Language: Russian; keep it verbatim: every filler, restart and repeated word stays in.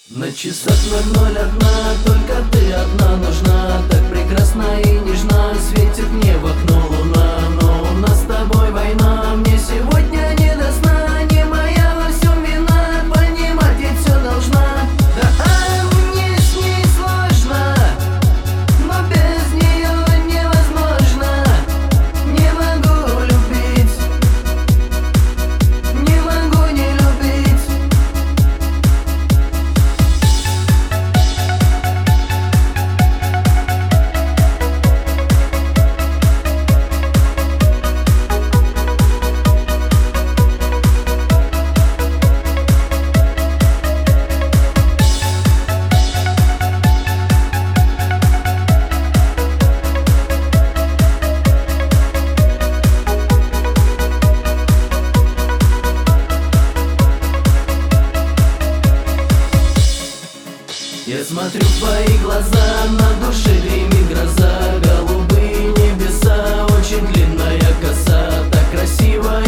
На часах ноль ноль одна, только ты одна нужна. Так прекрасна и нежна, светит мне в окно луна. Но у нас с тобой война, мне сегодня не до сна. Не моя во всем вина, понимать ведь все должна. Да а мне с ней сложно, но без нее невозможно. Не могу любить, не могу не любить. Я смотрю в твои глаза, на душе гремит гроза. Голубые небеса, очень длинная коса, так красиво